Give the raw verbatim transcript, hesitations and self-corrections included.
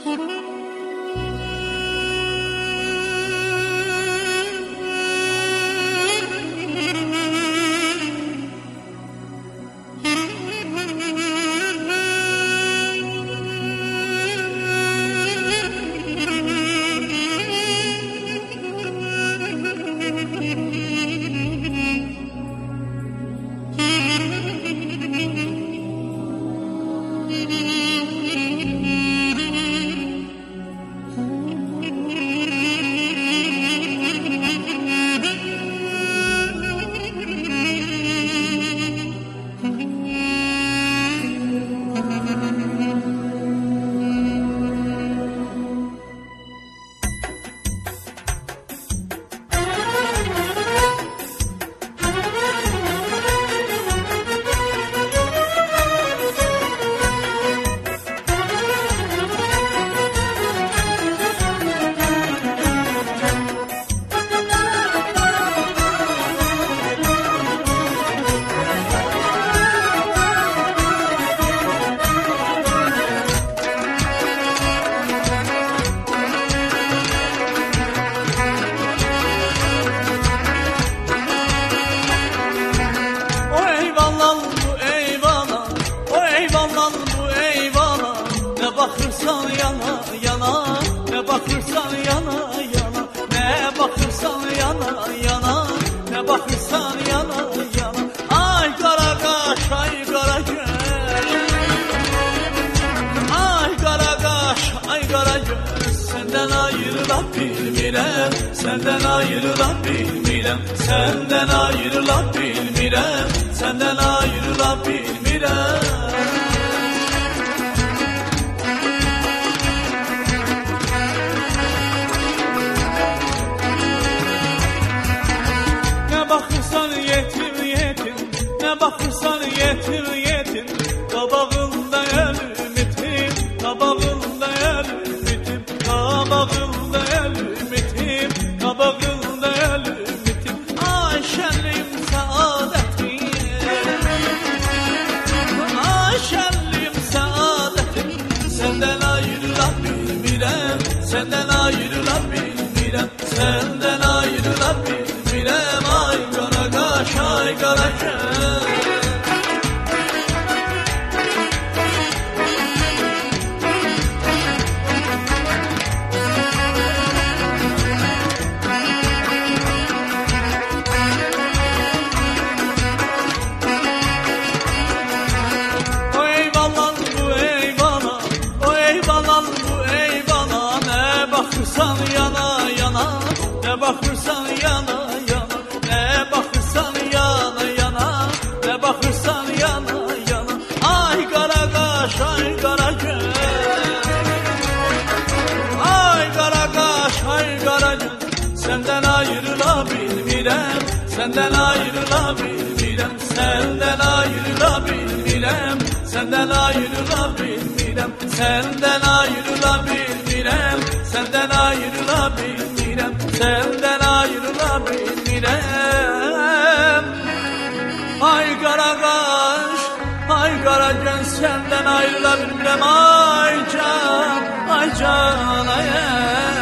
bakırsan yana yana, ne bakırsan yana yana, ne bakırsan yana yana, ne bakırsan yana yana. Ay kara kaş, ay kara göz, ay kara kaş, ay kara göz. Senden ayrıla bilmirem, senden ayrıla bilmirem, senden ayrıla bilmirem, senden ayrıla bilmirem. Ne bakırsan yetim yetim, ne bakırsan yetim yetim, kabağında ölüm itim, kabağında ölüm itim, kabağında ölüm itim, kabağında ölüm itim. Ay şenlim saadetim, ay şenlim saadetim. Senden ayrıla bilmirem, senden ayrıla bilmirem, senden ayrıla bilmirem. Ay kara kaş, ay kara göz. O eyvallah bu eyvallah, o eyvallah bu eyvallah. Ne bakırsan yana yana, ne bakırsan yana yana, ne bakırsan yana yana, ne bakırsan yana yana. Ay kara kaş, ay kara göz, ay kara kaş, ay kara göz. Senden ayrıla bilmirem, senden ayrıla bilmirem, senden ayrıla bilmirem, senden ayrıla bilmirem, senden ayrıla bilmirem, senden ayrıla bilmirem, senden ayrıla bilmirem. Ay kara kaş, ay kara göz, senden ayrıla bilmirem. Ay can, ay can, ay